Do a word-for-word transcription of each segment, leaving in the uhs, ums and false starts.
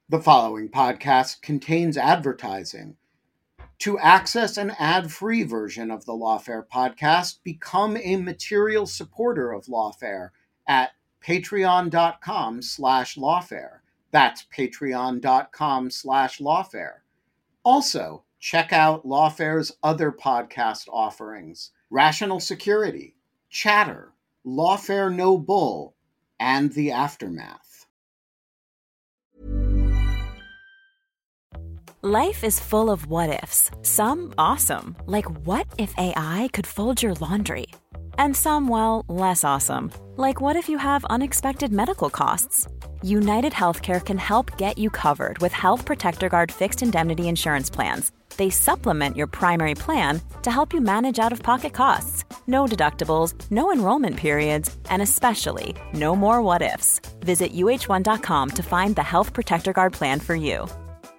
The following podcast contains advertising. To access an ad-free version of the Lawfare podcast, become a material supporter of Lawfare at patreon.com slash lawfare. That's patreon.com slash lawfare. Also, check out Lawfare's other podcast offerings: Rational Security, Chatter, Lawfare No Bull, and The Aftermath. Life is full of what-ifs, some awesome, like what if A I could fold your laundry? And some, well, less awesome, like what if you have unexpected medical costs? United Healthcare can help get you covered with Health Protector Guard fixed indemnity insurance plans. They supplement your primary plan to help you manage out-of-pocket costs. No deductibles, no enrollment periods, and especially no more what-ifs. Visit U H one dot com to find the Health Protector Guard plan for you.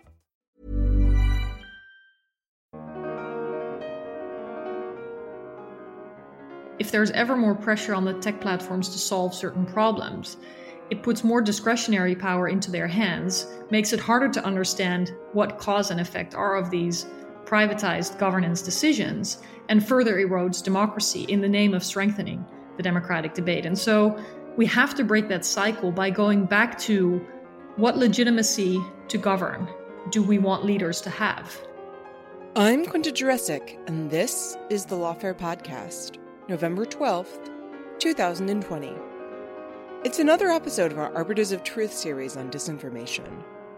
If there's ever more pressure on the tech platforms to solve certain problems, it puts more discretionary power into their hands, makes it harder to understand what cause and effect are of these privatized governance decisions, and further erodes democracy in the name of strengthening the democratic debate. And so we have to break that cycle by going back to what legitimacy to govern do we want leaders to have? I'm Quinta Jurecic, and this is the Lawfare Podcast. November twelfth, twenty twenty. It's another episode of our Arbiters of Truth series on disinformation.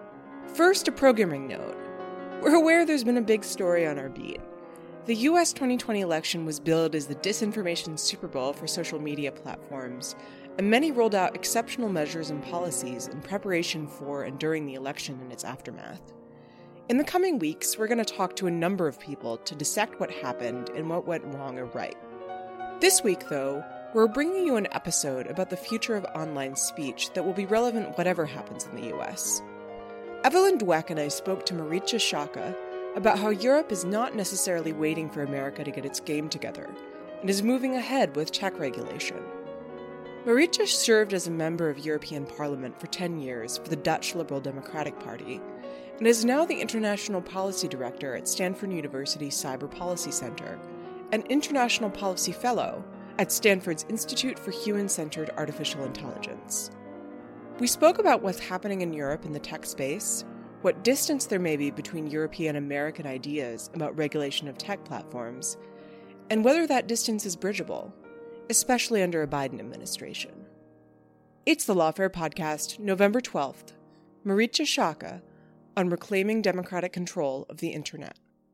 First, a programming note. We're aware there's been a big story on our beat. The U S twenty twenty election was billed as the disinformation Super Bowl for social media platforms, and many rolled out exceptional measures and policies in preparation for and during the election and its aftermath. In the coming weeks, we're going to talk to a number of people to dissect what happened and what went wrong or right. This week, though, we're bringing you an episode about the future of online speech that will be relevant whatever happens in the U S. Evelyn Dweck and I spoke to Maricha Sciacca about how Europe is not necessarily waiting for America to get its game together and is moving ahead with tech regulation. Maricha served as a member of European Parliament for ten years for the Dutch Liberal Democratic Party and is now the International Policy Director at Stanford University Cyber Policy Center, an International Policy Fellow at Stanford's Institute for Human-Centered Artificial Intelligence. We spoke about what's happening in Europe in the tech space, what distance there may be between European and American ideas about regulation of tech platforms, and whether that distance is bridgeable, especially under a Biden administration. It's the Lawfare Podcast, November twelfth, Maricha Sciacca on reclaiming democratic control of the internet.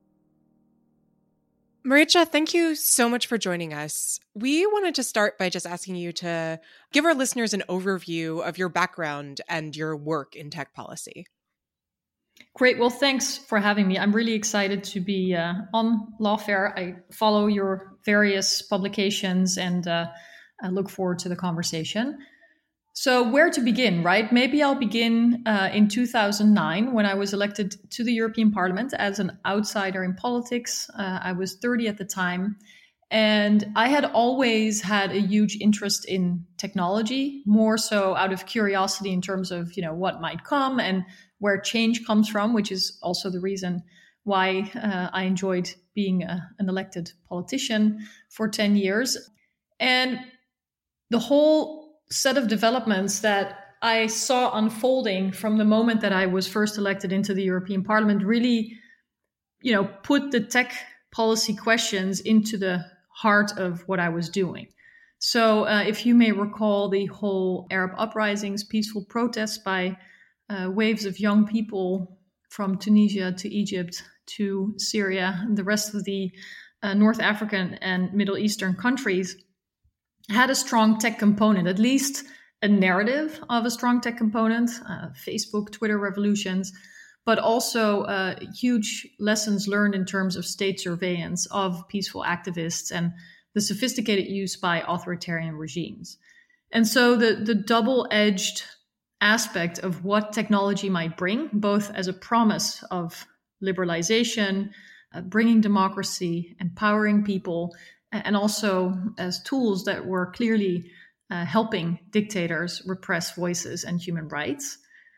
Maricha, thank you so much for joining us. We wanted to start by just asking you to give our listeners an overview of your background and your work in tech policy. Great. Well, thanks for having me. I'm really excited to be uh, on Lawfare. I follow your various publications and uh, I look forward to the conversation. So where to begin, right? Maybe I'll begin uh, in two thousand nine when I was elected to the European Parliament as an outsider in politics. Uh, I was thirty at the time, and I had always had a huge interest in technology, more so out of curiosity in terms of, you know, what might come and where change comes from, which is also the reason why uh, I enjoyed being a, an elected politician for ten years. And the whole set of developments that I saw unfolding from the moment that I was first elected into the European Parliament really, you know, put the tech policy questions into the heart of what I was doing. So uh, if you may recall the whole Arab uprisings, peaceful protests by uh, waves of young people from Tunisia to Egypt to Syria and the rest of the uh, North African and Middle Eastern countries, had a strong tech component, at least a narrative of a strong tech component, uh, Facebook, Twitter revolutions, but also uh, huge lessons learned in terms of state surveillance of peaceful activists and the sophisticated use by authoritarian regimes. And so the, the double-edged aspect of what technology might bring, both as a promise of liberalization, uh, bringing democracy, empowering people, and also as tools that were clearly uh, helping dictators repress voices and human rights.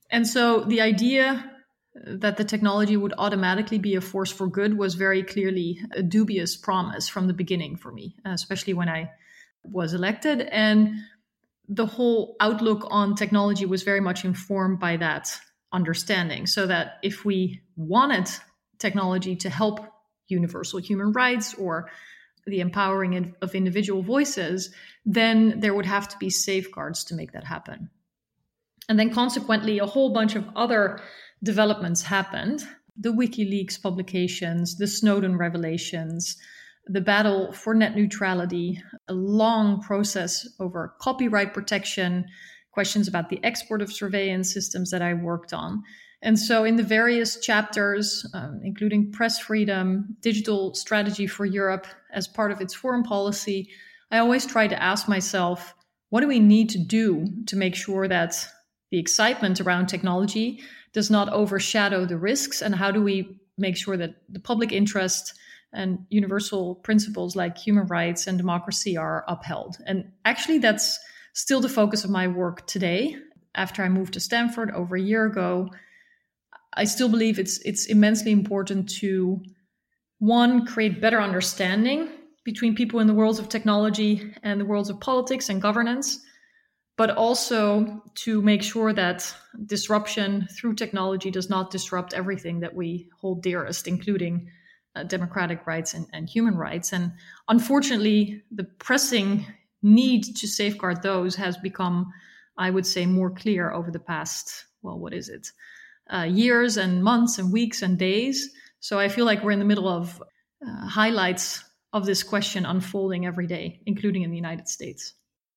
And so the idea that the technology would automatically be a force for good was very clearly a dubious promise from the beginning for me, especially when I was elected. And the whole outlook on technology was very much informed by that understanding. So that if we wanted technology to help universal human rights or the empowering of individual voices, then there would have to be safeguards to make that happen. And then consequently, a whole bunch of other developments happened. The WikiLeaks publications, the Snowden revelations, the battle for net neutrality, a long process over copyright protection, questions about the export of surveillance systems that I worked on. And so in the various chapters, um, including press freedom, digital strategy for Europe as part of its foreign policy, I always try to ask myself, what do we need to do to make sure that the excitement around technology does not overshadow the risks? And how do we make sure that the public interest and universal principles like human rights and democracy are upheld? And actually, that's still the focus of my work today. After I moved to Stanford over a year ago, I still believe it's it's immensely important to, one, create better understanding between people in the worlds of technology and the worlds of politics and governance, but also to make sure that disruption through technology does not disrupt everything that we hold dearest, including uh, democratic rights and, and human rights. And unfortunately, the pressing need to safeguard those has become, I would say, more clear over the past, well, what is it? Uh, years and months and weeks and days. So I feel like we're in the middle of uh, highlights of this question unfolding every day, including in the United States.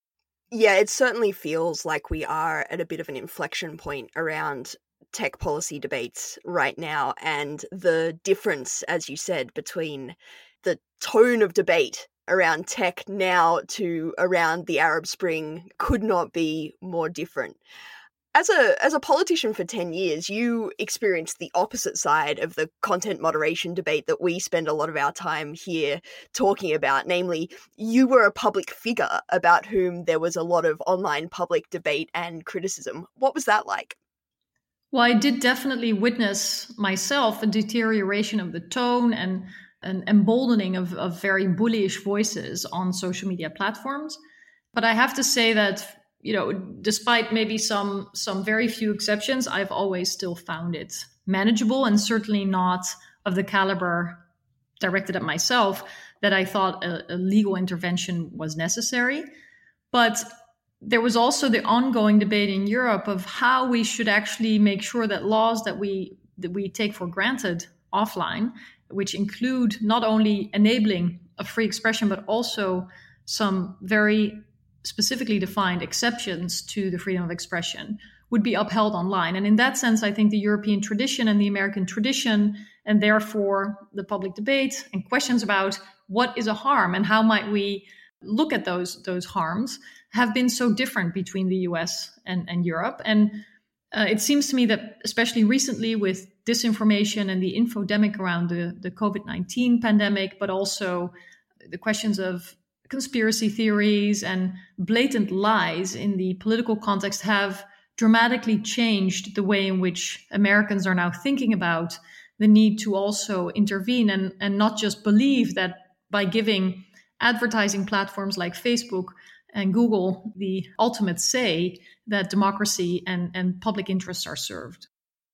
Yeah, it certainly feels like we are at a bit of an inflection point around tech policy debates right now. And the difference, as you said, between the tone of debate around tech now to around the Arab Spring could not be more different. As a as a politician for ten years, you experienced the opposite side of the content moderation debate that we spend a lot of our time here talking about. Namely, you were a public figure about whom there was a lot of online public debate and criticism. What was that like? Well, I did definitely witness myself a deterioration of the tone and an emboldening of, of very bullish voices on social media platforms. But I have to say that, you know, despite maybe some some very few exceptions, I've always still found it manageable and certainly not of the caliber directed at myself that I thought a, a legal intervention was necessary. But there was also the ongoing debate in Europe of how we should actually make sure that laws that we that we take for granted offline, which include not only enabling of free expression, but also some very specifically defined exceptions to the freedom of expression, would be upheld online. And in that sense, I think the European tradition and the American tradition, and therefore the public debate and questions about what is a harm and how might we look at those, those harms, have been so different between the U S and, and Europe. And uh, it seems to me that especially recently with disinformation and the infodemic around the, the COVID nineteen pandemic, but also the questions of conspiracy theories and blatant lies in the political context have dramatically changed the way in which Americans are now thinking about the need to also intervene and, and not just believe that by giving advertising platforms like Facebook and Google the ultimate say that democracy and, and public interests are served.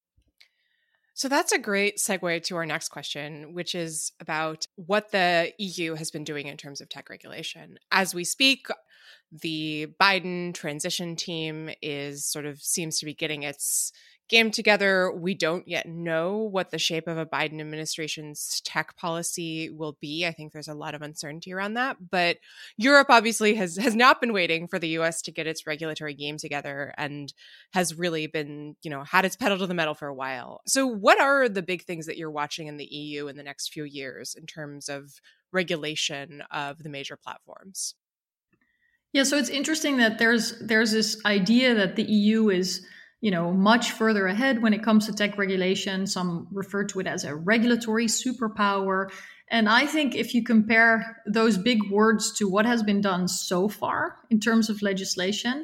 So that's a great segue to our next question, which is about what the E U has been doing in terms of tech regulation. As we speak, the Biden transition team is sort of seems to be getting its game together. We don't yet know what the shape of a Biden administration's tech policy will be. I think there's a lot of uncertainty around that. But Europe obviously has has not been waiting for the U S to get its regulatory game together and has really been, you know, had its pedal to the metal for a while. So what are the big things that you're watching in the E U in the next few years in terms of regulation of the major platforms? Yeah, so it's interesting that there's there's this idea that the E U is, you know, much further ahead when it comes to tech regulation. Some refer to it as a regulatory superpower. And I think if you compare those big words to what has been done so far in terms of legislation,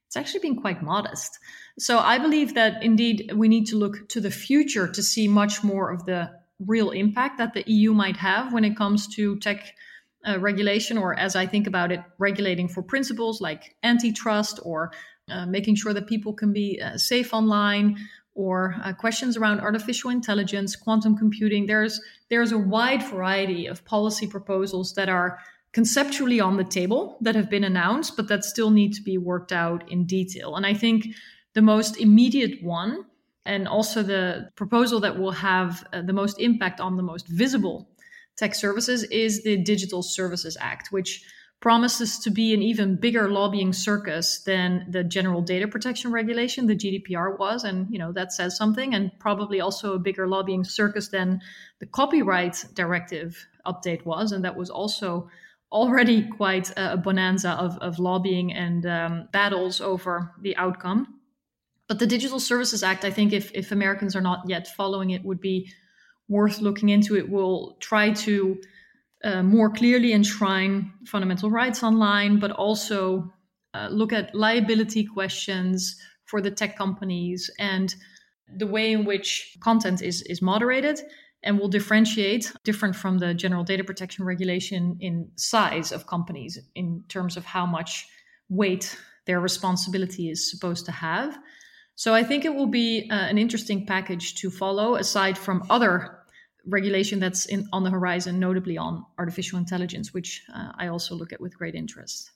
it's actually been quite modest. So I believe that indeed we need to look to the future to see much more of the real impact that the E U might have when it comes to tech uh, regulation, or as I think about it, regulating for principles like antitrust, or uh, making sure that people can be uh, safe online, or uh, questions around artificial intelligence, quantum computing. There's there's a wide variety of policy proposals that are conceptually on the table, that have been announced, but that still need to be worked out in detail. And I think the most immediate one, and also the proposal that will have uh, the most impact on the most visible tech services, is the Digital Services Act, which promises to be an even bigger lobbying circus than the General Data Protection Regulation, the G D P R, was. And, you know, that says something, and probably also a bigger lobbying circus than the Copyright Directive update was. And that was also already quite a bonanza of, of lobbying and um, battles over the outcome. But the Digital Services Act, I think if, if Americans are not yet following it, would be worth looking into. It will try to uh, more clearly enshrine fundamental rights online, but also uh, look at liability questions for the tech companies and the way in which content is, is moderated, and will differentiate, different from the General Data Protection Regulation, in size of companies in terms of how much weight their responsibility is supposed to have. So I think it will be uh, an interesting package to follow, aside from other regulation that's in, on the horizon, notably on artificial intelligence, which uh, I also look at with great interest.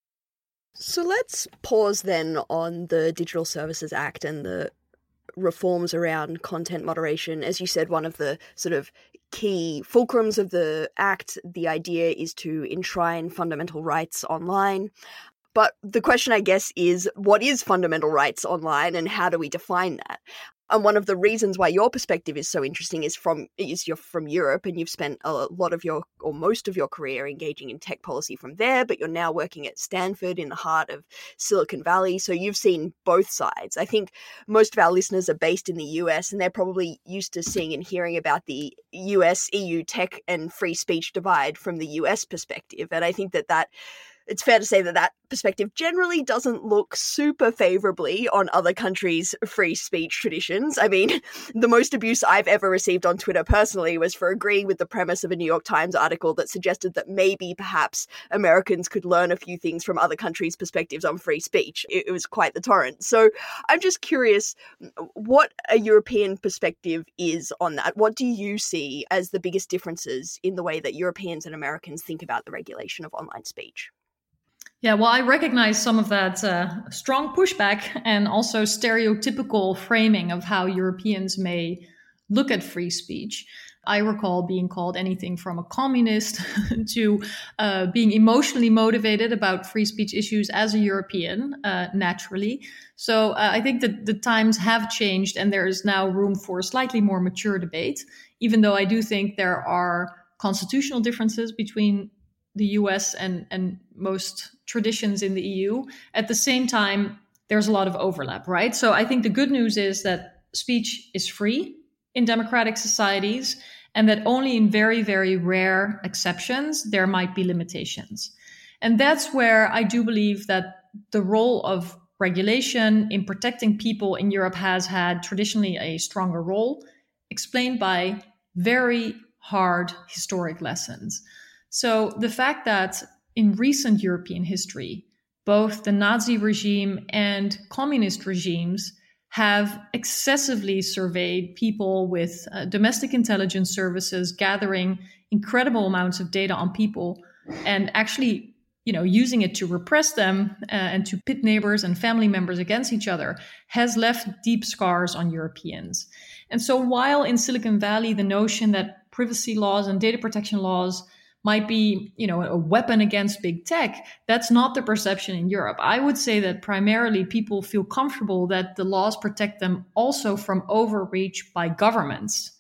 So let's pause then on the Digital Services Act and the reforms around content moderation. As you said, one of the sort of key fulcrums of the Act, the idea is to enshrine fundamental rights online. But the question, I guess, is what is fundamental rights online, and how do we define that? And one of the reasons why your perspective is so interesting is from is you're from Europe, and you've spent a lot of your, or most of your career engaging in tech policy from there, but you're now working at Stanford in the heart of Silicon Valley. So you've seen both sides. I think most of our listeners are based in the U S, and they're probably used to seeing and hearing about the U S E U tech and free speech divide from the U S perspective. And I think that that it's fair to say that that perspective generally doesn't look super favorably on other countries' free speech traditions. I mean, the most abuse I've ever received on Twitter personally was for agreeing with the premise of a New York Times article that suggested that maybe perhaps Americans could learn a few things from other countries' perspectives on free speech. It, it was quite the torrent. So I'm just curious what a European perspective is on that. What do you see as the biggest differences in the way that Europeans and Americans think about the regulation of online speech? Yeah, well, I recognize some of that uh, strong pushback and also stereotypical framing of how Europeans may look at free speech. I recall being called anything from a communist to uh, being emotionally motivated about free speech issues as a European, uh, naturally. So uh, I think that the times have changed, and there is now room for a slightly more mature debate, even though I do think there are constitutional differences between the U S and, and most traditions in the E U. At the same time, there's a lot of overlap, right? So I think the good news is that speech is free in democratic societies, and that only in very, very rare exceptions, there might be limitations. And that's where I do believe that the role of regulation in protecting people in Europe has had traditionally a stronger role, explained by very hard historic lessons. So the fact that in recent European history, both the Nazi regime and communist regimes have excessively surveyed people with uh, domestic intelligence services, gathering incredible amounts of data on people and actually, you know, using it to repress them uh, and to pit neighbors and family members against each other, has left deep scars on Europeans. And so while in Silicon Valley, the notion that privacy laws and data protection laws might be, you know, a weapon against big tech, that's not the perception in Europe. I would say that primarily people feel comfortable that the laws protect them also from overreach by governments,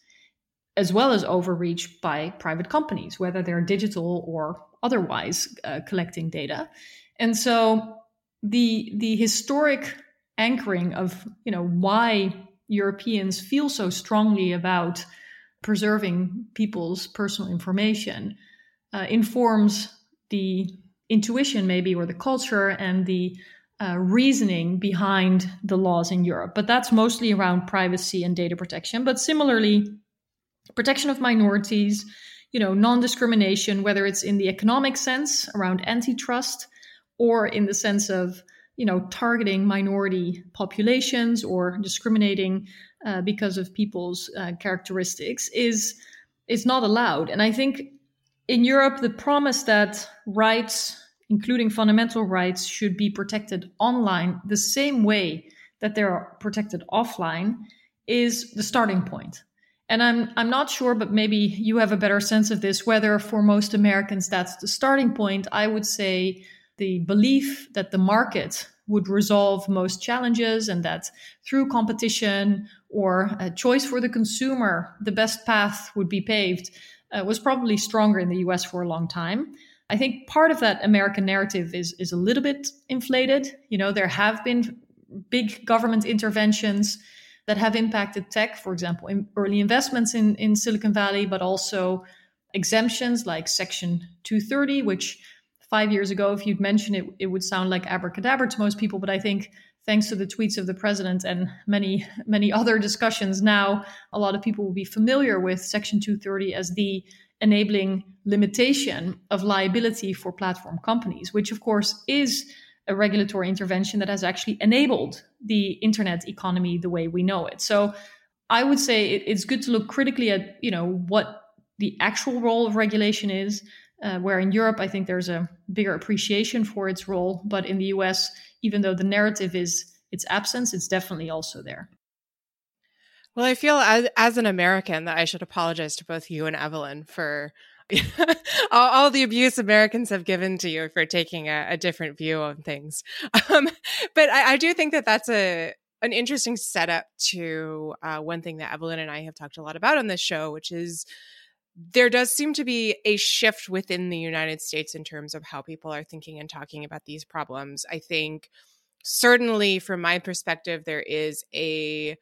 as well as overreach by private companies, whether they're digital or otherwise uh, collecting data. And so the the historic anchoring of, you know, why Europeans feel so strongly about preserving people's personal information Uh, informs the intuition maybe, or the culture and the uh, reasoning behind the laws in Europe, but that's mostly around privacy and data protection. But similarly, protection of minorities, you know, non-discrimination, whether it's in the economic sense around antitrust or in the sense of, you know, targeting minority populations or discriminating uh, because of people's uh, characteristics is is not allowed. And I think in Europe, the promise that rights, including fundamental rights, should be protected online the same way that they are protected offline is the starting point. And I'm I'm not sure, but maybe you have a better sense of this, whether for most Americans that's the starting point. I would say the belief that the market would resolve most challenges and that through competition or a choice for the consumer, the best path would be paved, uh, was probably stronger in the U S for a long time. I think part of that American narrative is, is a little bit inflated. You know, there have been big government interventions that have impacted tech, for example, in early investments in, in Silicon Valley, but also exemptions like Section two thirty, which five years ago, if you'd mention it, it would sound like abracadabra to most people. But I think thanks to the tweets of the president and many, many other discussions now, a lot of people will be familiar with Section two thirty as the enabling limitation of liability for platform companies, which of course is a regulatory intervention that has actually enabled the internet economy the way we know it. So I would say it, it's good to look critically at, you know, what the actual role of regulation is, uh, where in Europe, I think there's a bigger appreciation for its role. But in the U S, even though the narrative is its absence, it's definitely also there. Well, I feel as, as an American that I should apologize to both you and Evelyn for all, all the abuse Americans have given to you for taking a, a different view on things. Um, but I, I do think that that's a an interesting setup to uh, one thing that Evelyn and I have talked a lot about on this show, which is there does seem to be a shift within the United States in terms of how people are thinking and talking about these problems. I think certainly from my perspective, there is a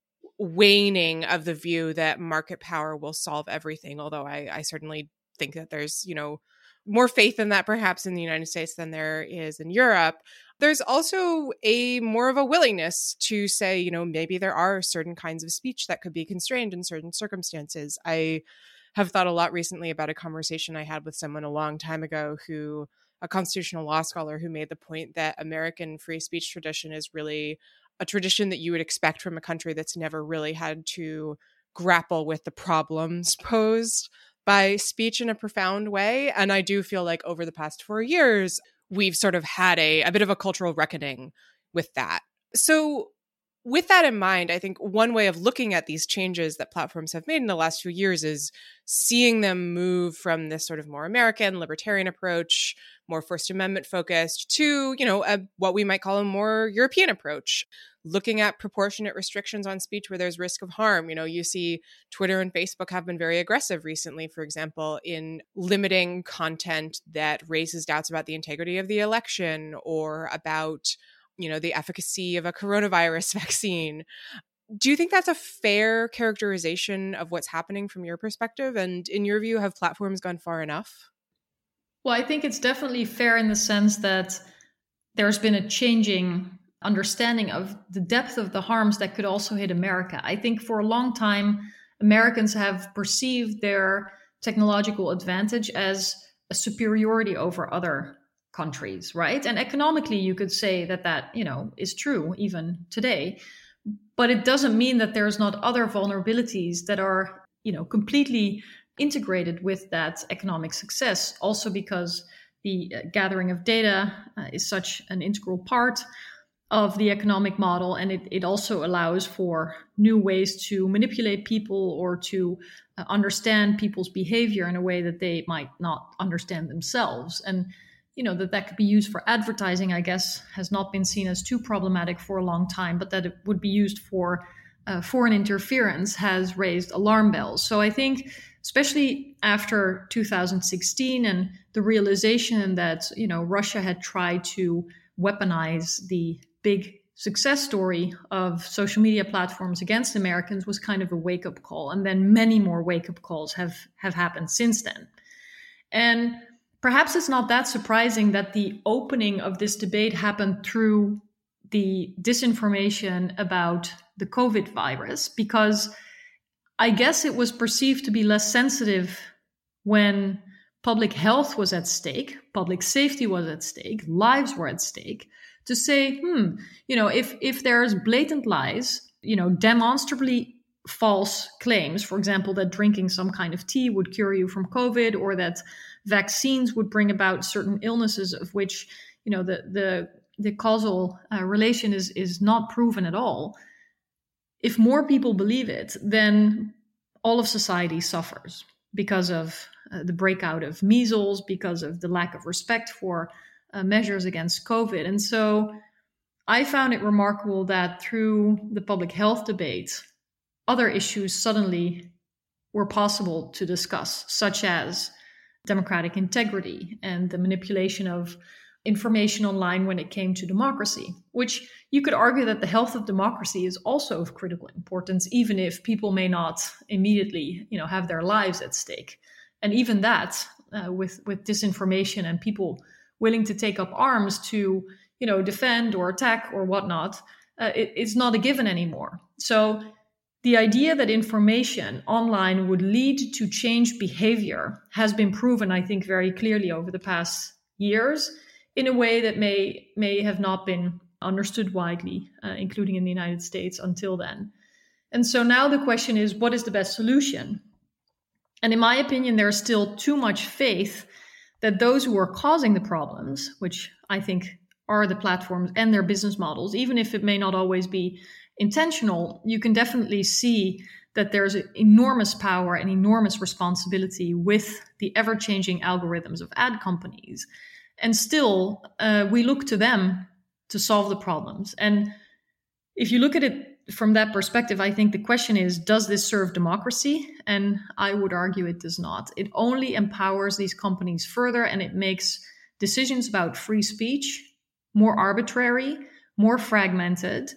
waning of the view that market power will solve everything, although I, I certainly think that there's, you know, more faith in that perhaps in the United States than there is in Europe. There's also a more of a willingness to say, you know, maybe there are certain kinds of speech that could be constrained in certain circumstances. I have thought a lot recently about a conversation I had with someone a long time ago who, a constitutional law scholar, who made the point that American free speech tradition is really a tradition that you would expect from a country that's never really had to grapple with the problems posed by speech in a profound way. And I do feel like over the past four years, we've sort of had a, a bit of a cultural reckoning with that. So with that in mind, I think one way of looking at these changes that platforms have made in the last few years is seeing them move from this sort of more American libertarian approach, more First Amendment focused, to, you know, a, what we might call a more European approach, looking at proportionate restrictions on speech where there's risk of harm. You know, you see Twitter and Facebook have been very aggressive recently, for example, in limiting content that raises doubts about the integrity of the election or about, you know, the efficacy of a coronavirus vaccine. Do you think that's a fair characterization of what's happening from your perspective? And in your view, have platforms gone far enough? Well, I think it's definitely fair in the sense that there's been a changing understanding of the depth of the harms that could also hit America. I think for a long time, Americans have perceived their technological advantage as a superiority over other countries, right? And economically, you could say that that, you know, is true even today. But it doesn't mean that there's not other vulnerabilities that are, you know, completely integrated with that economic success. Also because the uh, gathering of data uh, is such an integral part of the economic model. And it, it also allows for new ways to manipulate people or to uh, understand people's behavior in a way that they might not understand themselves. And you know, that that could be used for advertising, I guess, has not been seen as too problematic for a long time, but that it would be used for uh, foreign interference has raised alarm bells. So I think, especially after two thousand sixteen and the realization that, you know, Russia had tried to weaponize the big success story of social media platforms against Americans was kind of a wake-up call. And then many more wake-up calls have, have happened since then. And perhaps it's not that surprising that the opening of this debate happened through the disinformation about the COVID virus, because I guess it was perceived to be less sensitive when public health was at stake, public safety was at stake, lives were at stake, to say, hmm, you know, if if there's blatant lies, you know, demonstrably false claims, for example, that drinking some kind of tea would cure you from COVID, or that vaccines would bring about certain illnesses of which, you know, the the the causal uh, relation is is not proven at all. If more people believe it, then all of society suffers because of uh, the breakout of measles, because of the lack of respect for uh, measures against COVID. And so I found it remarkable that through the public health debate, other issues suddenly were possible to discuss, such as democratic integrity and the manipulation of information online when it came to democracy, which you could argue that the health of democracy is also of critical importance, even if people may not immediately, you know, have their lives at stake. And even that, uh, with with disinformation and people willing to take up arms to, you know, defend or attack or whatnot, uh, it, it's not a given anymore. So the idea that information online would lead to changed behavior has been proven, I think, very clearly over the past years, in a way that may may have not been understood widely, uh, including in the United States until then. And so now the question is, what is the best solution? And in my opinion, there's still too much faith that those who are causing the problems, which I think are the platforms and their business models, even if it may not always be intentional, you can definitely see that there's enormous power and enormous responsibility with the ever-changing algorithms of ad companies. And still, uh, we look to them to solve the problems. And if you look at it from that perspective, I think the question is, does this serve democracy? And I would argue it does not. It only empowers these companies further, and it makes decisions about free speech more arbitrary, more fragmented.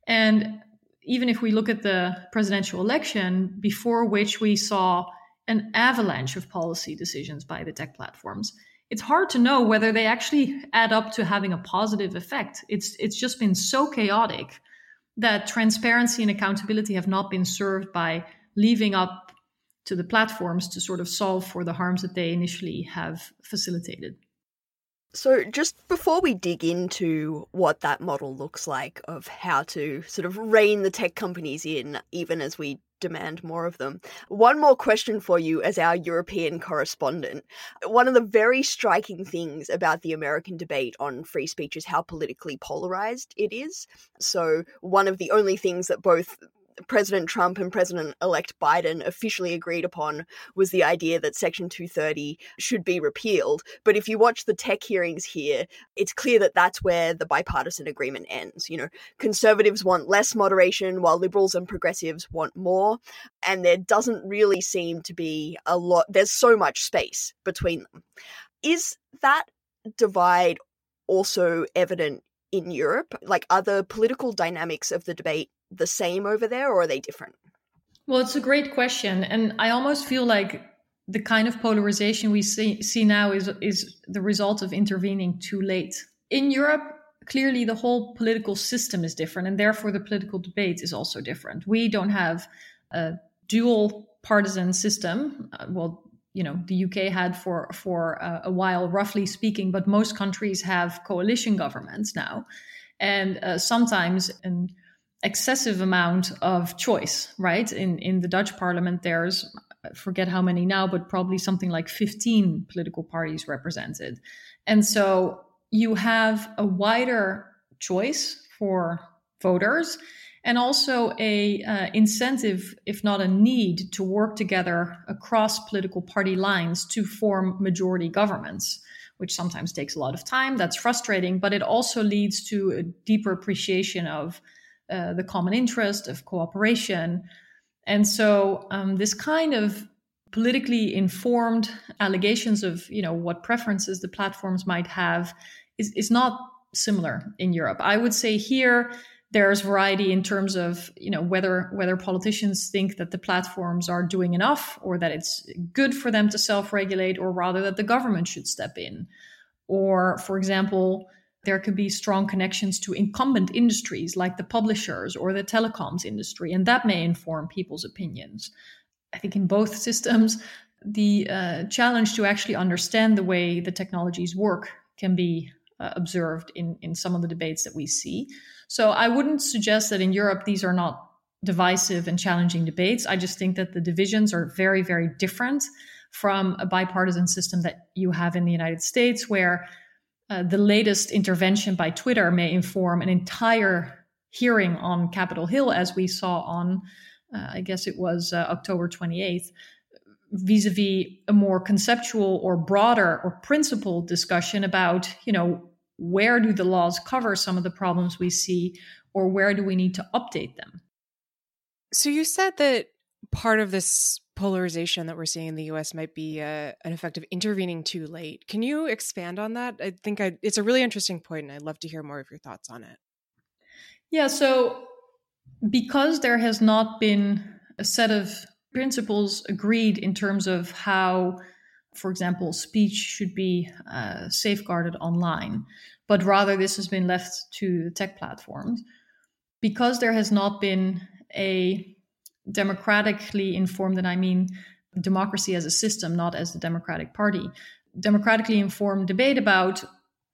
And even if we look at the presidential election, before which we saw an avalanche of policy decisions by the tech platforms, it's hard to know whether they actually add up to having a positive effect. It's it's just been so chaotic that transparency and accountability have not been served by leaving up to the platforms to sort of solve for the harms that they initially have facilitated. So just before we dig into what that model looks like of how to sort of rein the tech companies in, even as we demand more of them, one more question for you as our European correspondent. One of the very striking things about the American debate on free speech is how politically polarized it is. So one of the only things that both President Trump and President-elect Biden officially agreed upon was the idea that Section two thirty should be repealed. But if you watch the tech hearings here, it's clear that that's where the bipartisan agreement ends. You know, conservatives want less moderation while liberals and progressives want more. And there doesn't really seem to be a lot, there's so much space between them. Is that divide also evident in Europe? Like, are the political dynamics of the debate the same over there, or are they different? Well, it's a great question. And I almost feel like the kind of polarization we see, see now is, is the result of intervening too late. In Europe, clearly the whole political system is different, and therefore the political debate is also different. We don't have a dual partisan system. Uh, well, you know, the U K had for, for uh, a while, roughly speaking, but most countries have coalition governments now. And uh, sometimes an excessive amount of choice, right? In in the Dutch parliament, there's, I forget how many now, but probably something like fifteen political parties represented. And so you have a wider choice for voters, and also a uh, incentive, if not a need, to work together across political party lines to form majority governments, which sometimes takes a lot of time. That's frustrating, but it also leads to a deeper appreciation of uh, the common interest, of cooperation. And so um, this kind of politically informed allegations of, you know, what preferences the platforms might have is, is not similar in Europe. I would say here, There's variety in terms of, you know, whether whether politicians think that the platforms are doing enough, or that it's good for them to self-regulate, or rather that the government should step in. Or, for example, there could be strong connections to incumbent industries like the publishers or the telecoms industry, and that may inform people's opinions. I think in both systems, the uh, challenge to actually understand the way the technologies work can be uh, observed in, in some of the debates that we see. So I wouldn't suggest that in Europe these are not divisive and challenging debates. I just think that the divisions are very, very different from a bipartisan system that you have in the United States, where uh, the latest intervention by Twitter may inform an entire hearing on Capitol Hill, as we saw on, uh, I guess it was uh, October twenty-eighth, vis-a-vis a more conceptual or broader or principled discussion about, you know, where do the laws cover some of the problems we see, or where do we need to update them? So you said that part of this polarization that we're seeing in the U S might be uh, an effect of intervening too late. Can you expand on that? I think I, it's a really interesting point, and I'd love to hear more of your thoughts on it. Yeah, so because there has not been a set of principles agreed in terms of how, for example, speech should be uh, safeguarded online, but rather this has been left to the tech platforms, because there has not been a democratically informed, and I mean democracy as a system, not as the Democratic Party, democratically informed debate about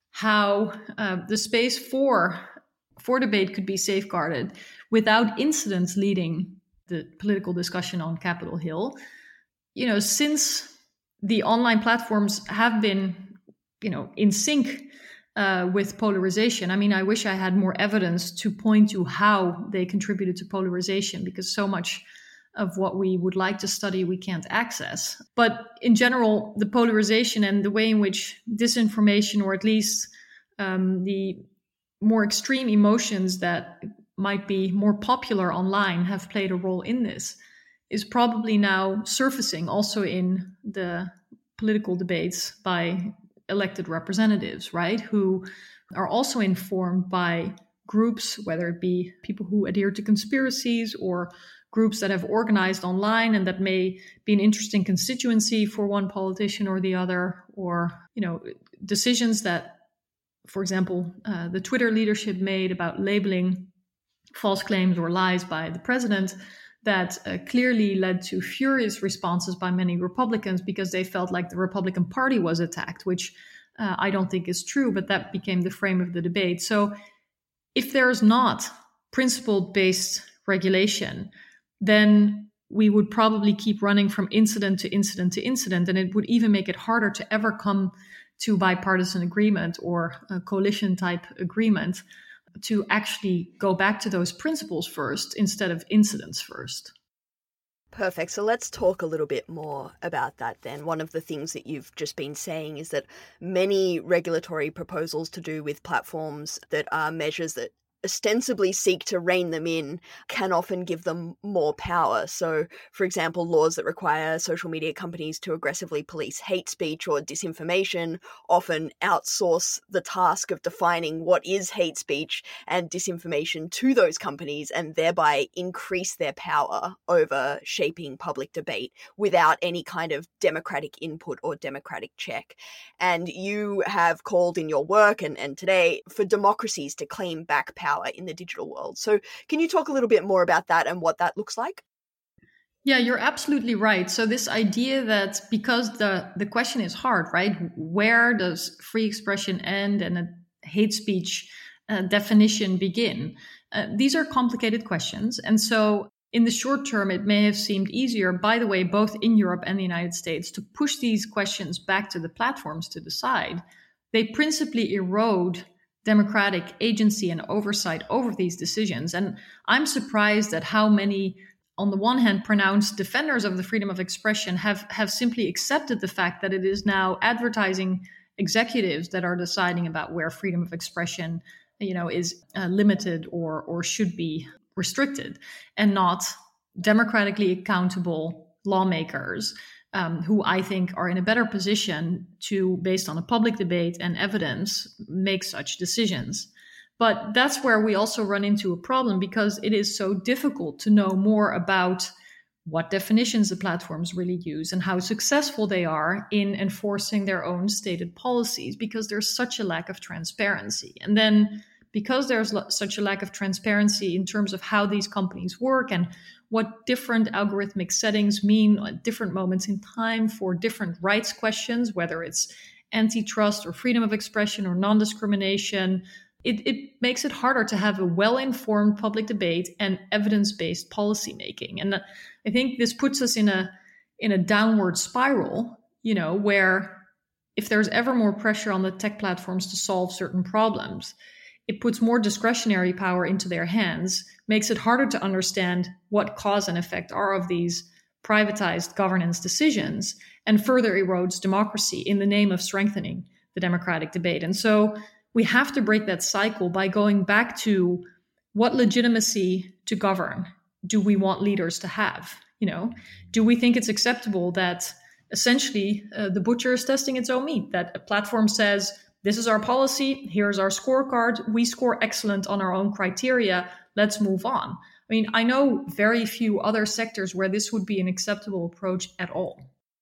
how uh, the space for, for debate could be safeguarded without incidents leading the political discussion on Capitol Hill. You know, since the online platforms have been, you know, in sync uh, with polarization. I mean, I wish I had more evidence to point to how they contributed to polarization, because so much of what we would like to study we can't access. But in general, the polarization and the way in which disinformation, or at least um, the more extreme emotions that might be more popular online, have played a role in this, is probably now surfacing also in the political debates by elected representatives, right? Who are also informed by groups, whether it be people who adhere to conspiracies or groups that have organized online and that may be an interesting constituency for one politician or the other, or, you know, decisions that, for example, uh, the Twitter leadership made about labeling false claims or lies by the president, that uh, clearly led to furious responses by many Republicans, because they felt like the Republican Party was attacked, which uh, I don't think is true, but that became the frame of the debate. So if there's not principle-based regulation, then we would probably keep running from incident to incident to incident, and it would even make it harder to ever come to bipartisan agreement or a coalition-type agreement, to actually go back to those principles first instead of incidents first. Perfect. So let's talk a little bit more about that then. One of the things that you've just been saying is that many regulatory proposals to do with platforms that are measures that ostensibly seek to rein them in can often give them more power. So, for example, laws that require social media companies to aggressively police hate speech or disinformation often outsource the task of defining what is hate speech and disinformation to those companies, and thereby increase their power over shaping public debate without any kind of democratic input or democratic check. And you have called in your work and, and today for democracies to claim back power in the digital world. So can you talk a little bit more about that and what that looks like? Yeah, you're absolutely right. So this idea that, because the, the question is hard, right? Where does free expression end and a hate speech uh, definition begin? Uh, these are complicated questions. And so in the short term, it may have seemed easier, by the way, both in Europe and the United States, to push these questions back to the platforms to decide. They principally erode democratic agency and oversight over these decisions. And I'm surprised at how many, on the one hand, pronounced defenders of the freedom of expression have, have simply accepted the fact that it is now advertising executives that are deciding about where freedom of expression, you know, is uh, limited or, or should be restricted, and not democratically accountable lawmakers Um, who I think are in a better position to, based on a public debate and evidence, make such decisions. But that's where we also run into a problem, because it is so difficult to know more about what definitions the platforms really use and how successful they are in enforcing their own stated policies, because there's such a lack of transparency. And then because there's such a lack of transparency in terms of how these companies work and what different algorithmic settings mean at different moments in time for different rights questions, whether it's antitrust or freedom of expression or non-discrimination, it, it makes it harder to have a well-informed public debate and evidence-based policymaking. And I think this puts us in a in a downward spiral, you know, where if there's ever more pressure on the tech platforms to solve certain problems, it puts more discretionary power into their hands, makes it harder to understand what cause and effect are of these privatized governance decisions, and further erodes democracy in the name of strengthening the democratic debate. And so we have to break that cycle by going back to what legitimacy to govern do we want leaders to have? You know, do we think it's acceptable that essentially uh, the butcher is testing its own meat, that a platform says, this is our policy, here's our scorecard, we score excellent on our own criteria, let's move on. I mean, I know very few other sectors where this would be an acceptable approach at all.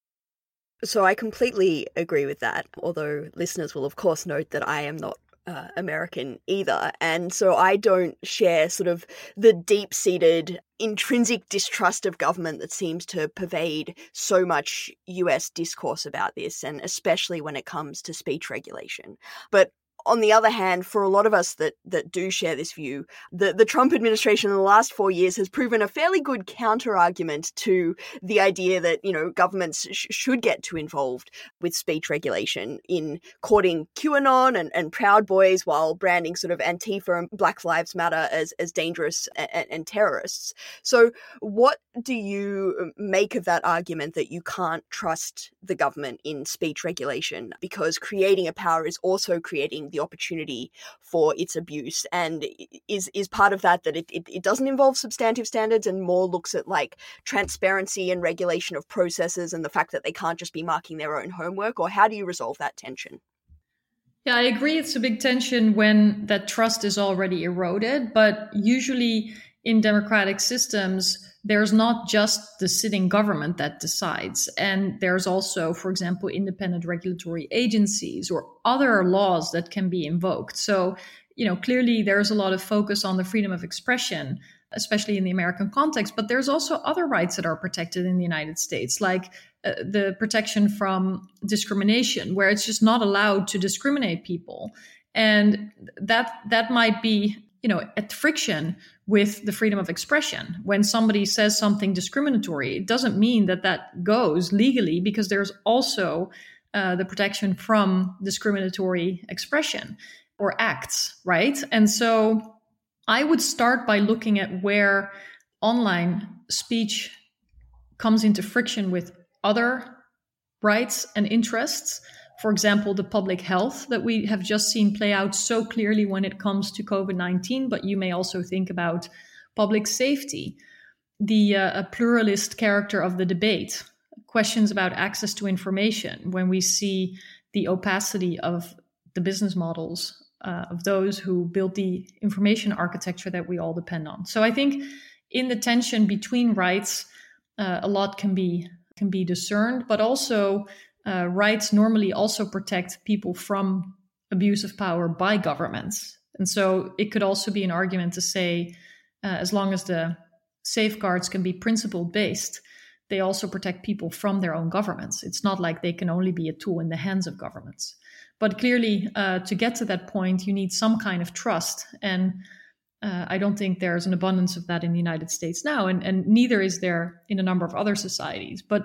So I completely agree with that, although listeners will of course note that I am not uh, American either. And so I don't share sort of the deep-seated intrinsic distrust of government that seems to pervade so much U S discourse about this, and especially when it comes to speech regulation. But on the other hand, for a lot of us that that do share this view, the, the Trump administration in the last four years has proven a fairly good counter-argument to the idea that, you know, governments sh- should get too involved with speech regulation in courting QAnon and, and Proud Boys while branding sort of Antifa and Black Lives Matter as, as dangerous and, and terrorists. So what do you make of that argument that you can't trust the government in speech regulation, because creating a power is also creating the opportunity for its abuse? And is is part of that that it, it, it doesn't involve substantive standards and more looks at like transparency and regulation of processes and the fact that they can't just be marking their own homework? Or how do you resolve that tension? Yeah, I agree. It's a big tension when that trust is already eroded. But usually in democratic systems, there's not just the sitting government that decides. And there's also, for example, independent regulatory agencies or other laws that can be invoked. So, you know, clearly there's a lot of focus on the freedom of expression, especially in the American context. But there's also other rights that are protected in the United States, like uh, the protection from discrimination, where it's just not allowed to discriminate people. And that that might be, you know, at friction with the freedom of expression. When somebody says something discriminatory, it doesn't mean that that goes legally, because there's also uh, the protection from discriminatory expression or acts, right? And so I would start by looking at where online speech comes into friction with other rights and interests. For example, the public health that we have just seen play out so clearly when it comes to COVID nineteen, but you may also think about public safety, the uh, pluralist character of the debate, questions about access to information, when we see the opacity of the business models uh, of those who build the information architecture that we all depend on. So I think in the tension between rights, uh, a lot can be can be discerned, but also Uh, rights normally also protect people from abuse of power by governments. And so it could also be an argument to say, uh, as long as the safeguards can be principle-based, they also protect people from their own governments. It's not like they can only be a tool in the hands of governments. But clearly, uh, to get to that point, you need some kind of trust. And uh, I don't think there's an abundance of that in the United States now, and, and neither is there in a number of other societies. But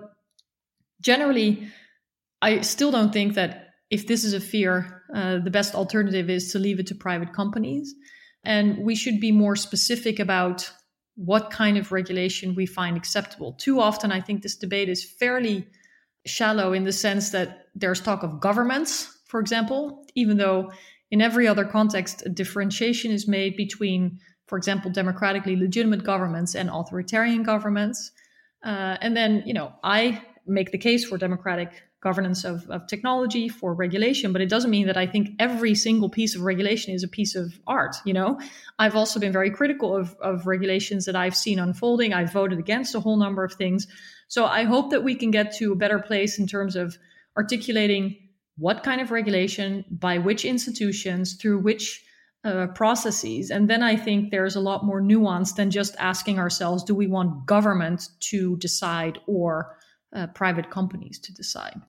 generally, I still don't think that if this is a fear, uh, the best alternative is to leave it to private companies. And we should be more specific about what kind of regulation we find acceptable. Too often, I think this debate is fairly shallow in the sense that there's talk of governments, for example, even though in every other context, a differentiation is made between, for example, democratically legitimate governments and authoritarian governments. Uh, and then, you know, I make the case for democratic governance of, of technology, for regulation, but it doesn't mean that I think every single piece of regulation is a piece of art. You know, I've also been very critical of, of regulations that I've seen unfolding. I've voted against a whole number of things. So I hope that we can get to a better place in terms of articulating what kind of regulation, by which institutions, through which uh, processes. And then I think there's a lot more nuance than just asking ourselves, do we want government to decide or uh, private companies to decide?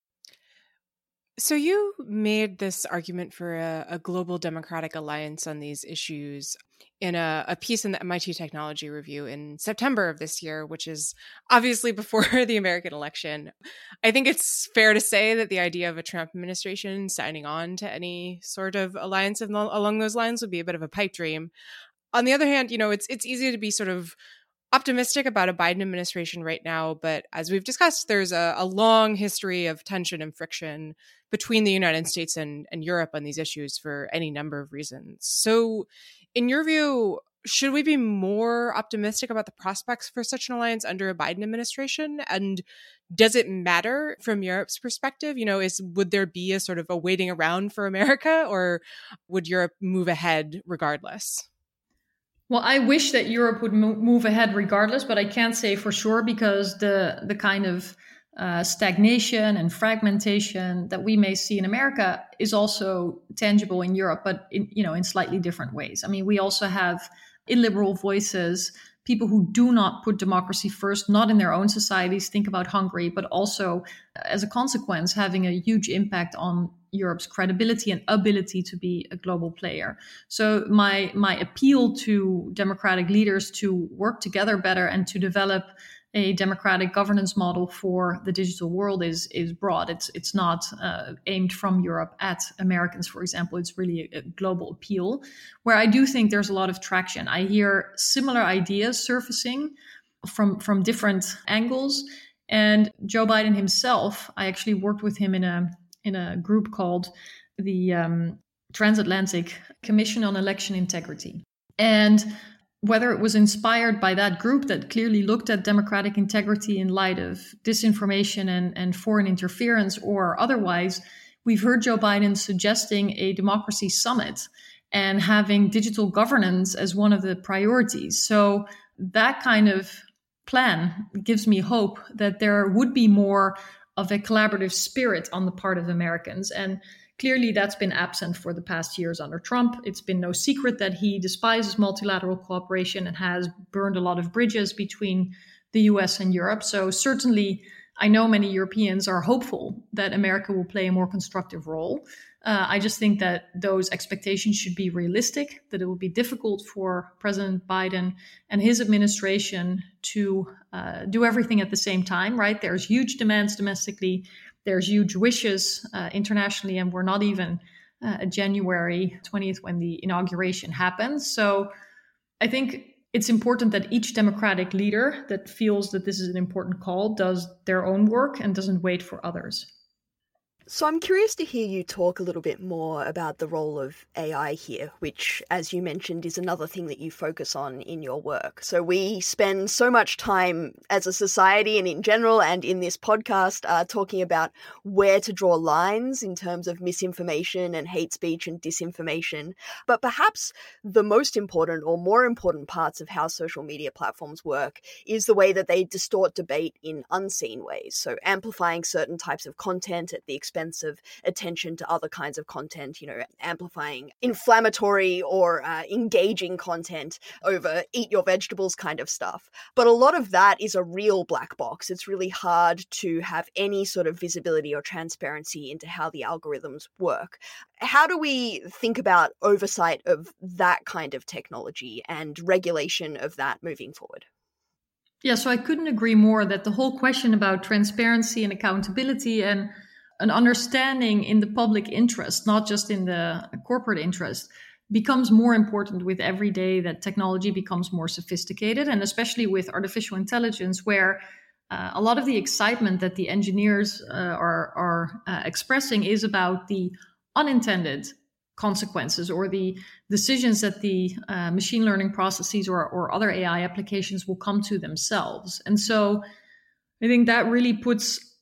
So you made this argument for a, a global democratic alliance on these issues in a, a piece in the M I T Technology Review in September of this year, which is obviously before the American election. I think it's fair to say that the idea of a Trump administration signing on to any sort of alliance along those lines would be a bit of a pipe dream. On the other hand, you know, it's it's easy to be sort of optimistic about a Biden administration right now, but as we've discussed, there's a, a long history of tension and friction between the United States and, and Europe on these issues for any number of reasons. So in your view, should we be more optimistic about the prospects for such an alliance under a Biden administration? And does it matter from Europe's perspective? You know, is would there be a sort of a waiting around for America, or would Europe move ahead regardless? Well, I wish that Europe would move ahead regardless, but I can't say for sure, because the the kind of uh, stagnation and fragmentation that we may see in America is also tangible in Europe, but in, you know, in slightly different ways. I mean, we also have illiberal voices, people who do not put democracy first, not in their own societies. Think about Hungary, but also as a consequence, having a huge impact on Europe's credibility and ability to be a global player. So my my appeal to democratic leaders to work together better and to develop a democratic governance model for the digital world is is broad. It's it's not uh, aimed from Europe at Americans, for example. It's really a, a global appeal, where I do think there's a lot of traction. I hear similar ideas surfacing from from different angles. And Joe Biden himself, I actually worked with him in a in a group called the um, Transatlantic Commission on Election Integrity. And whether it was inspired by that group that clearly looked at democratic integrity in light of disinformation and, and foreign interference, or otherwise, we've heard Joe Biden suggesting a democracy summit and having digital governance as one of the priorities. So that kind of plan gives me hope that there would be more of a collaborative spirit on the part of Americans. And clearly that's been absent for the past years under Trump. It's been no secret that he despises multilateral cooperation and has burned a lot of bridges between the U S and Europe. So certainly, I know many Europeans are hopeful that America will play a more constructive role. Uh, I just think that those expectations should be realistic, that it will be difficult for President Biden and his administration to uh, do everything at the same time, right? There's huge demands domestically, there's huge wishes uh, internationally, and we're not even uh, January twentieth when the inauguration happens. So I think it's important that each democratic leader that feels that this is an important call does their own work and doesn't wait for others. So I'm curious to hear you talk a little bit more about the role of A I here, which, as you mentioned, is another thing that you focus on in your work. So we spend so much time as a society and in general and in this podcast uh, talking about where to draw lines in terms of misinformation and hate speech and disinformation. But perhaps the most important or more important parts of how social media platforms work is the way that they distort debate in unseen ways. So amplifying certain types of content at the expense of attention to other kinds of content, you know, amplifying inflammatory or uh, engaging content over eat your vegetables kind of stuff. But a lot of that is a real black box. It's really hard to have any sort of visibility or transparency into how the algorithms work. How do we think about oversight of that kind of technology and regulation of that moving forward? Yeah, so I couldn't agree more that the whole question about transparency and accountability and an understanding in the public interest, not just in the corporate interest, becomes more important with every day that technology becomes more sophisticated, and especially with artificial intelligence, where uh, a lot of the excitement that the engineers uh, are, are uh, expressing is about the unintended consequences or the decisions that the uh, machine learning processes or, or other A I applications will come to themselves. And so I think that really puts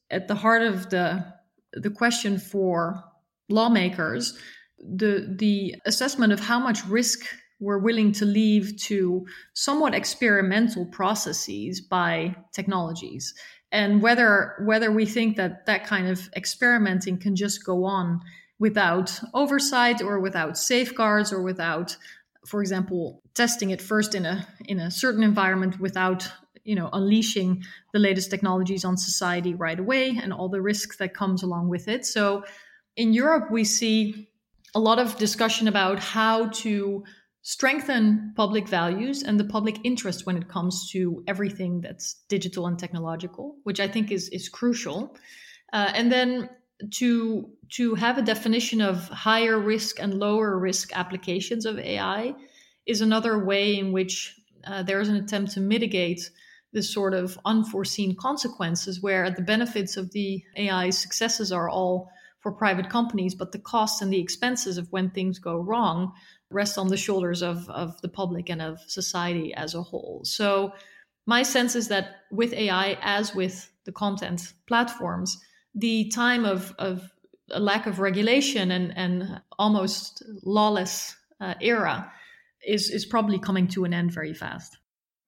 at the heart of the the question for lawmakers, the the assessment of how much risk we're willing to leave to somewhat experimental processes by technologies, and whether whether we think that that kind of experimenting can just go on without oversight or without safeguards or without, for example, testing it first in a in a certain environment without, you know, unleashing the latest technologies on society right away and all the risks that comes along with it. So in Europe, we see a lot of discussion about how to strengthen public values and the public interest when it comes to everything that's digital and technological, which I think is is crucial. Uh, and then to to have a definition of higher risk and lower risk applications of A I is another way in which uh, there is an attempt to mitigate this sort of unforeseen consequences, where the benefits of the A I successes are all for private companies, but the costs and the expenses of when things go wrong rest on the shoulders of, of the public and of society as a whole. So my sense is that with A I, as with the content platforms, the time of, of a lack of regulation and, and almost lawless uh, era is, is probably coming to an end very fast.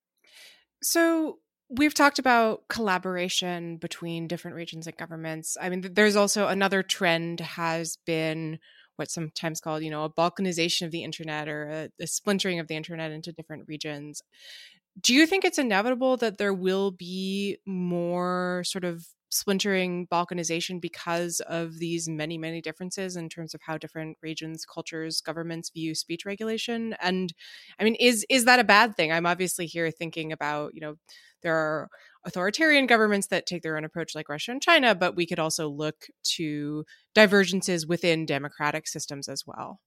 So we've talked about collaboration between different regions and governments. I mean, there's also another trend has been what's sometimes called, you know, a balkanization of the internet, or a, a splintering of the internet into different regions. Do you think it's inevitable that there will be more sort of splintering, balkanization because of these many, many differences in terms of how different regions, cultures, governments view speech regulation? And I mean, is is that a bad thing? I'm obviously here thinking about, you know, there are authoritarian governments that take their own approach like Russia and China, but we could also look to divergences within democratic systems as well.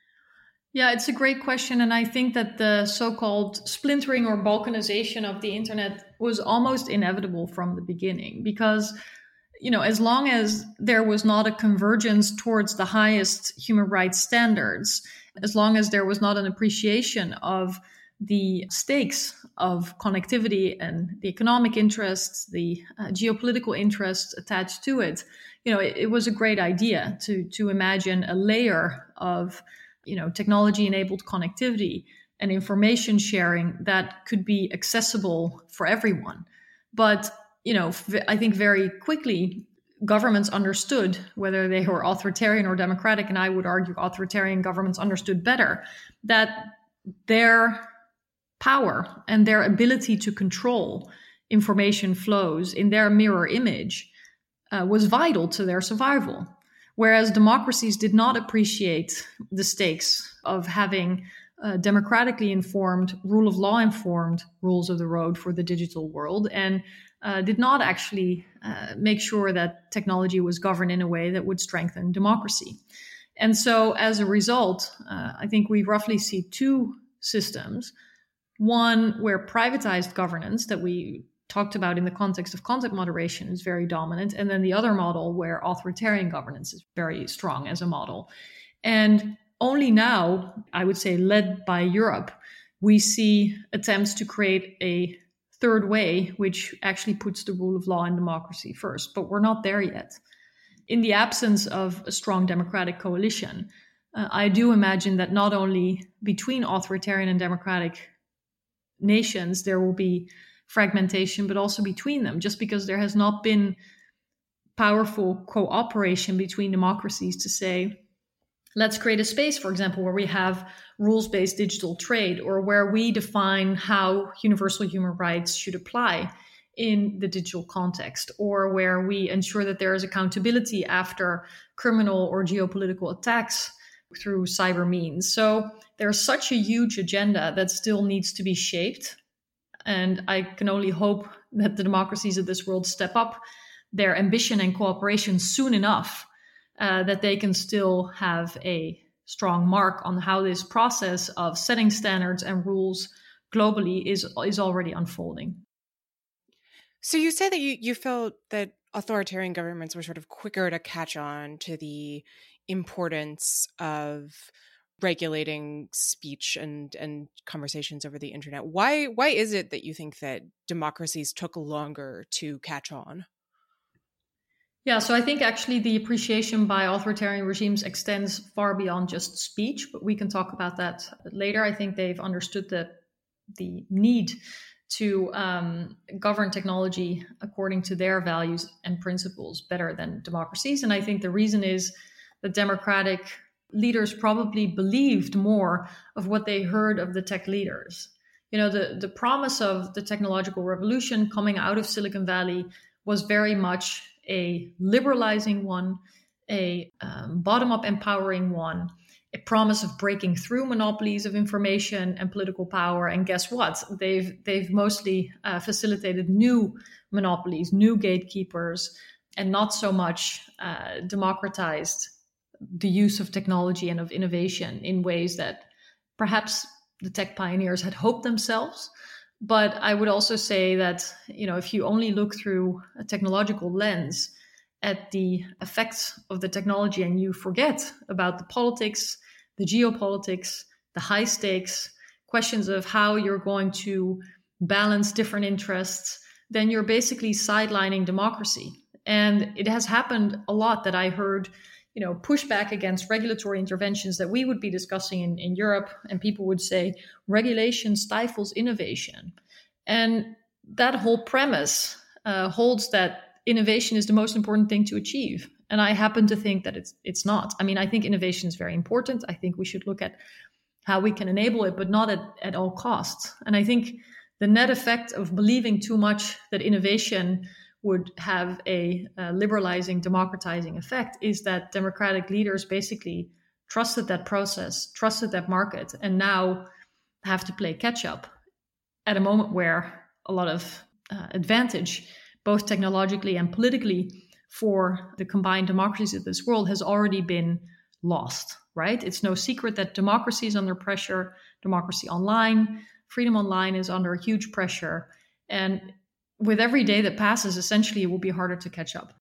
Yeah, it's a great question. And I think that the so-called splintering or balkanization of the internet was almost inevitable from the beginning, because, you know, as long as there was not a convergence towards the highest human rights standards, as long as there was not an appreciation of the stakes of connectivity and the economic interests, the uh, geopolitical interests attached to it, you know, it, it was a great idea to to imagine a layer of, you know, technology-enabled connectivity and information sharing that could be accessible for everyone. But, you know, I think very quickly governments understood, whether they were authoritarian or democratic, and I would argue authoritarian governments understood better, that their power and their ability to control information flows in their mirror image uh, was vital to their survival. Whereas democracies did not appreciate the stakes of having uh, democratically informed, rule of law informed rules of the road for the digital world, and uh, did not actually uh, make sure that technology was governed in a way that would strengthen democracy. And so as a result, uh, I think we roughly see two systems. One where privatized governance that we talked about in the context of content moderation is very dominant. And then the other model where authoritarian governance is very strong as a model. And only now, I would say led by Europe, we see attempts to create a third way, which actually puts the rule of law and democracy first. But we're not there yet. In the absence of a strong democratic coalition, uh, I do imagine that not only between authoritarian and democratic nations there will be fragmentation, but also between them, just because there has not been powerful cooperation between democracies to say, let's create a space, for example, where we have rules-based digital trade, or where we define how universal human rights should apply in the digital context, or where we ensure that there is accountability after criminal or geopolitical attacks through cyber means. So there's such a huge agenda that still needs to be shaped. And I can only hope that the democracies of this world step up their ambition and cooperation soon enough uh, that they can still have a strong mark on how this process of setting standards and rules globally is, is already unfolding. So you say that you, you felt that authoritarian governments were sort of quicker to catch on to the importance of regulating speech and and conversations over the internet. Why why is it that you think that democracies took longer to catch on? Yeah, so I think actually the appreciation by authoritarian regimes extends far beyond just speech, but we can talk about that later. I think they've understood the the need to um, govern technology according to their values and principles better than democracies. And I think the reason is that democratic leaders probably believed more of what they heard of the tech leaders. You know, the, the promise of the technological revolution coming out of Silicon Valley was very much a liberalizing one, a um, bottom-up empowering one, a promise of breaking through monopolies of information and political power. And guess what? They've they've mostly uh, facilitated new monopolies, new gatekeepers, and not so much uh, democratized the use of technology and of innovation in ways that perhaps the tech pioneers had hoped themselves. But I would also say that, you know, if you only look through a technological lens at the effects of the technology and you forget about the politics, the geopolitics, the high stakes, questions of how you're going to balance different interests, then you're basically sidelining democracy. And it has happened a lot that I heard, you know, pushback against regulatory interventions that we would be discussing in, in Europe, and people would say regulation stifles innovation. And that whole premise uh, holds that innovation is the most important thing to achieve. And I happen to think that it's it's not. I mean, I think innovation is very important. I think we should look at how we can enable it, but not at, at all costs. And I think the net effect of believing too much that innovation would have a, a liberalizing, democratizing effect is that democratic leaders basically trusted that process, trusted that market, and now have to play catch up at a moment where a lot of uh, advantage, both technologically and politically, for the combined democracies of this world has already been lost, right? It's no secret that democracy is under pressure, democracy online, freedom online is under huge pressure. And with every day that passes, essentially, it will be harder to catch up.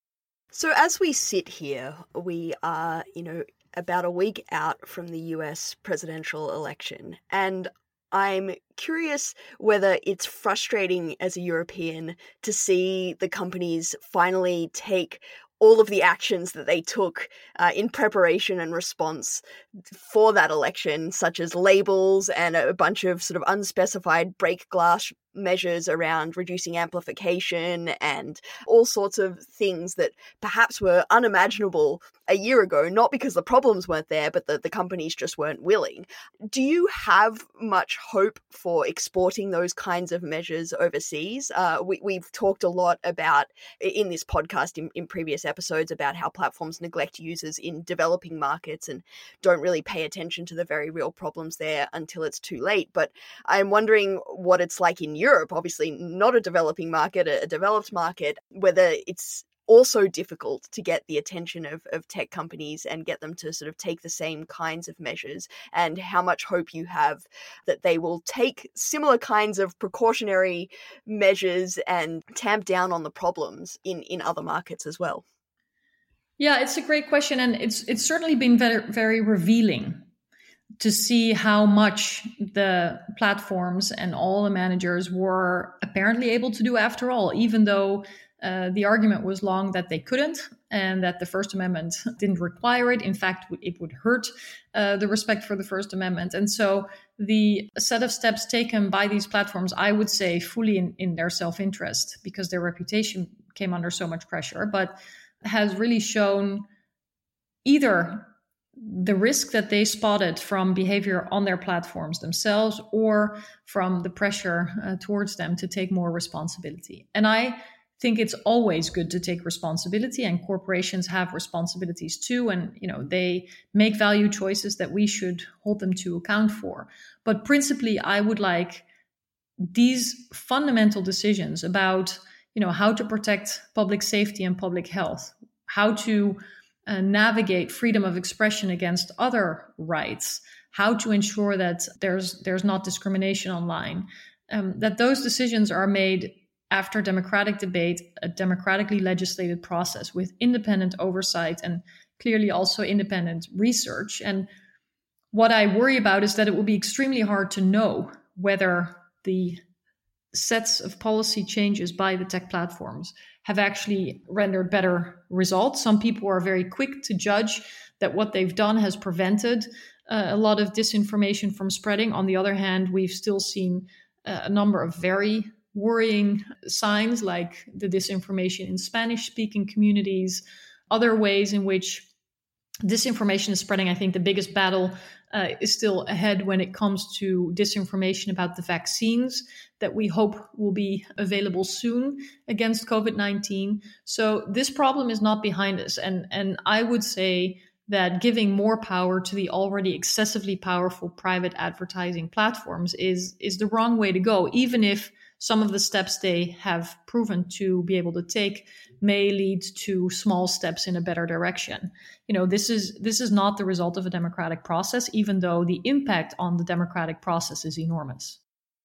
So as we sit here, we are, you know, about a week out from the U S presidential election. And I'm curious whether it's frustrating as a European to see the companies finally take all of the actions that they took uh, in preparation and response for that election, such as labels and a bunch of sort of unspecified break glass measures around reducing amplification and all sorts of things that perhaps were unimaginable a year ago, not because the problems weren't there, but the, the companies just weren't willing. Do you have much hope for exporting those kinds of measures overseas? Uh, we, we've talked a lot about, in this podcast, in, in previous episodes, about how platforms neglect users in developing markets and don't really pay attention to the very real problems there until it's too late. But I'm wondering what it's like in Europe, obviously not a developing market, a developed market, whether it's also difficult to get the attention of, of tech companies and get them to sort of take the same kinds of measures, and how much hope you have that they will take similar kinds of precautionary measures and tamp down on the problems in, in other markets as well. Yeah, it's a great question. And it's it's certainly been very, very revealing to see how much the platforms and all the managers were apparently able to do after all, even though uh, the argument was long that they couldn't and that the First Amendment didn't require it. In fact, it would hurt uh, the respect for the First Amendment. And so the set of steps taken by these platforms, I would say fully in, in their self-interest, because their reputation came under so much pressure, but has really shown either the risk that they spotted from behavior on their platforms themselves or from the pressure uh, towards them to take more responsibility. And I think it's always good to take responsibility, and corporations have responsibilities too. And, you know, they make value choices that we should hold them to account for. But principally, I would like these fundamental decisions about, you know, how to protect public safety and public health, how to Uh, navigate freedom of expression against other rights, how to ensure that there's there's not discrimination online, um, that those decisions are made after democratic debate, a democratically legislated process with independent oversight and clearly also independent research. And what I worry about is that it will be extremely hard to know whether the sets of policy changes by the tech platforms have actually rendered better results. Some people are very quick to judge that what they've done has prevented uh, a lot of disinformation from spreading. On the other hand, we've still seen uh, a number of very worrying signs, like the disinformation in Spanish-speaking communities, other ways in which disinformation is spreading. I think the biggest battle uh, is still ahead when it comes to disinformation about the vaccines that we hope will be available soon against COVID nineteen. So this problem is not behind us. And, and I would say that giving more power to the already excessively powerful private advertising platforms is, is the wrong way to go, even if some of the steps they have proven to be able to take may lead to small steps in a better direction. You know, this is this is not the result of a democratic process, even though the impact on the democratic process is enormous.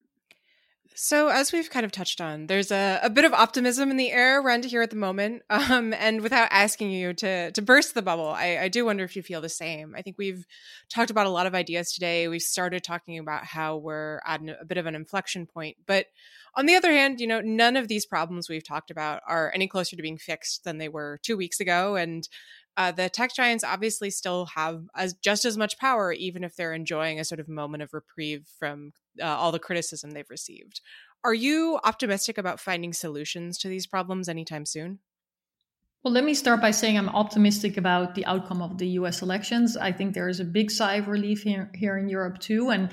So as we've kind of touched on, there's a, a bit of optimism in the air around here at the moment. Um, and without asking you to to burst the bubble, I, I do wonder if you feel the same. I think we've talked about a lot of ideas today. We've started talking about how we're at an, a bit of an inflection point. But on the other hand, you know, none of these problems we've talked about are any closer to being fixed than they were two weeks ago. And uh, the tech giants obviously still have as just as much power, even if they're enjoying a sort of moment of reprieve from uh, all the criticism they've received. Are you optimistic about finding solutions to these problems anytime soon? Well, let me start by saying I'm optimistic about the outcome of the U S elections. I think there is a big sigh of relief here, here in Europe too, and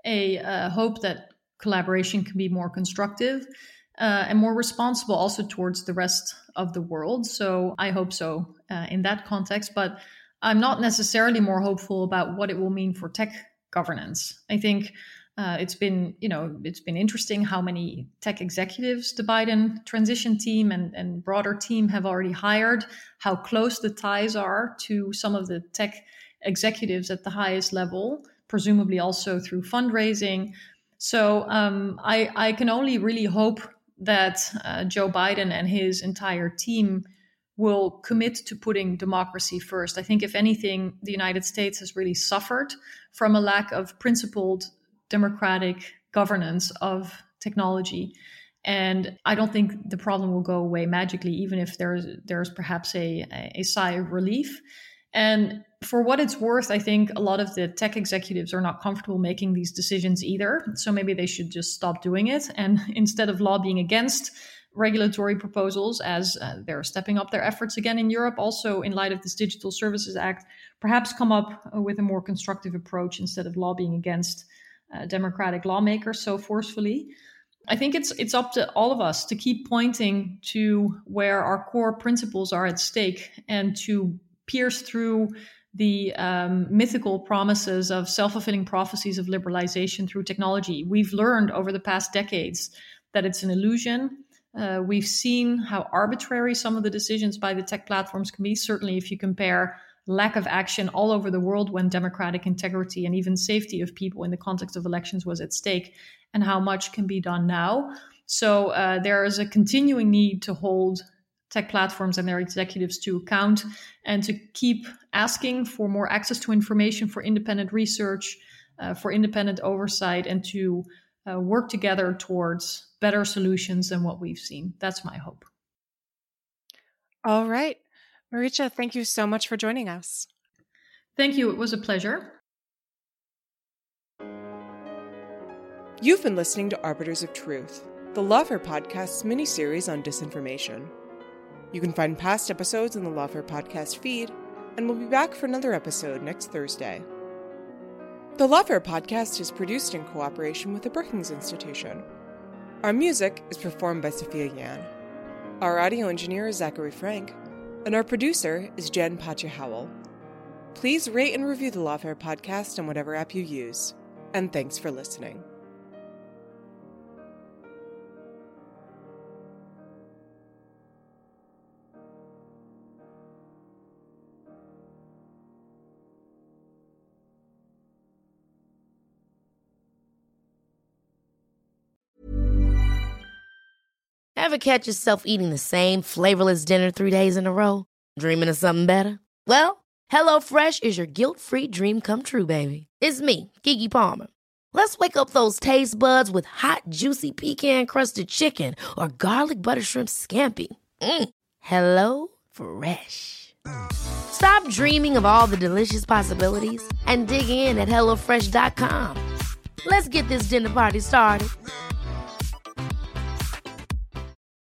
a uh, hope that collaboration can be more constructive uh, and more responsible also towards the rest of the world. So I hope so uh, in that context, but I'm not necessarily more hopeful about what it will mean for tech governance. I think uh, it's been, you know, it's been interesting how many tech executives the Biden transition team and, and broader team have already hired, how close the ties are to some of the tech executives at the highest level, presumably also through fundraising. So um, I, I can only really hope that uh, Joe Biden and his entire team will commit to putting democracy first. I think, if anything, the United States has really suffered from a lack of principled democratic governance of technology. And I don't think the problem will go away magically, even if there's, there's perhaps a, a sigh of relief. And for what it's worth, I think a lot of the tech executives are not comfortable making these decisions either. So maybe they should just stop doing it. And instead of lobbying against regulatory proposals, as uh, they're stepping up their efforts again in Europe, also in light of this Digital Services Act, perhaps come up with a more constructive approach instead of lobbying against uh, democratic lawmakers so forcefully. I think it's it's up to all of us to keep pointing to where our core principles are at stake and to pierce through the um, mythical promises of self-fulfilling prophecies of liberalization through technology. We've learned over the past decades that it's an illusion. Uh, we've seen how arbitrary some of the decisions by the tech platforms can be, certainly if you compare lack of action all over the world when democratic integrity and even safety of people in the context of elections was at stake, and how much can be done now. So uh, there is a continuing need to hold tech platforms and their executives to account and to keep asking for more access to information, for independent research, uh, for independent oversight, and to uh, work together towards better solutions than what we've seen. That's my hope. All right. Marietje, thank you so much for joining us. Thank you. It was a pleasure. You've been listening to Arbiters of Truth, the Lawfare Podcast's mini-series on disinformation. You can find past episodes in the Lawfare Podcast feed, and we'll be back for another episode next Thursday. The Lawfare Podcast is produced in cooperation with the Brookings Institution. Our music is performed by Sophia Yan. Our audio engineer is Zachary Frank, and our producer is Jen Patja-Howell. Please rate and review the Lawfare Podcast on whatever app you use, and thanks for listening. Ever catch yourself eating the same flavorless dinner three days in a row? Dreaming of something better? Well, HelloFresh is your guilt-free dream come true, baby. It's me, Keke Palmer. Let's wake up those taste buds with hot, juicy pecan-crusted chicken or garlic butter shrimp scampi. Mm. Hello Fresh. Stop dreaming of all the delicious possibilities and dig in at hello fresh dot com. Let's get this dinner party started.